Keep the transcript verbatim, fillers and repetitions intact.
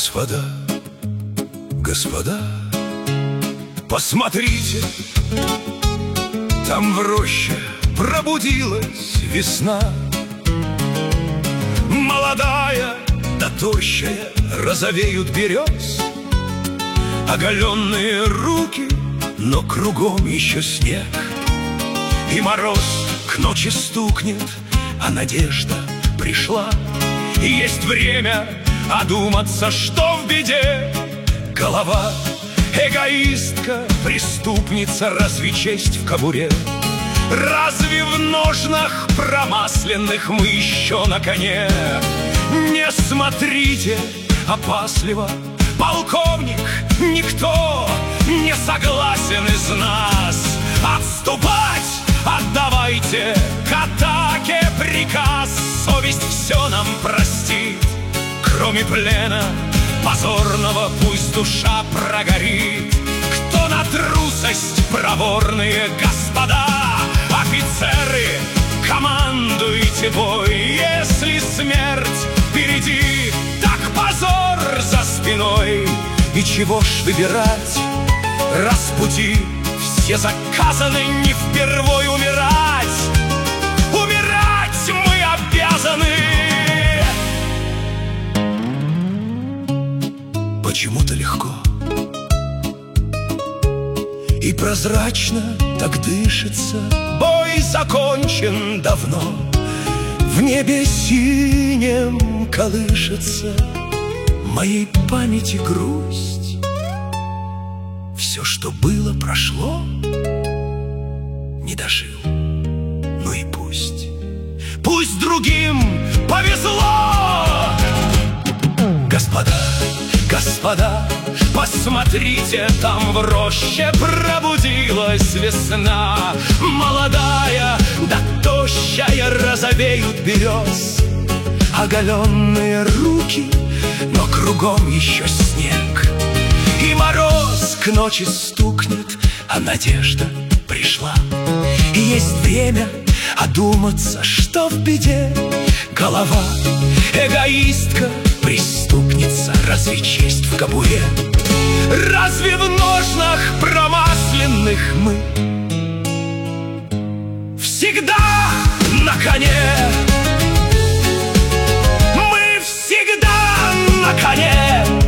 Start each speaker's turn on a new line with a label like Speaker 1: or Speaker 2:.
Speaker 1: Господа, господа, посмотрите, там в роще пробудилась весна. Молодая да тощая розовеют берез, оголенные руки, но кругом еще снег. И мороз к ночи стукнет, а надежда пришла. И есть время одуматься, что в беде. Голова эгоистка, преступница, разве честь в кобуре? Разве в ножнах промасленных мы еще на коне? Не смотрите опасливо, полковник, никто не согласен из нас отступать. Отдавайте к атаке приказ, совесть все нам простит, кроме плена позорного пусть душа прогорит. Кто на трусость проворные господа, офицеры, командуйте бой. Если смерть впереди, так позор за спиной. И чего ж выбирать, раз пути все заказаны, не впервой умирать. Умирать мы обязаны. Почему-то легко и прозрачно так дышится. Бой закончен давно, в небе синем колышется моей памяти грусть. Все, что было, прошло, не дожил, ну и пусть. Пусть другим повезло. Господа, господа, посмотрите, там в роще пробудилась весна. Молодая да тощая розовеют берез, оголенные руки, но кругом еще снег. И мороз к ночи стукнет, а надежда пришла. И есть время одуматься, что в беде. Голова эгоистка, преступница, разве честь в кобуре? Разве в ножнах промасленных мы всегда на коне? Мы всегда на коне.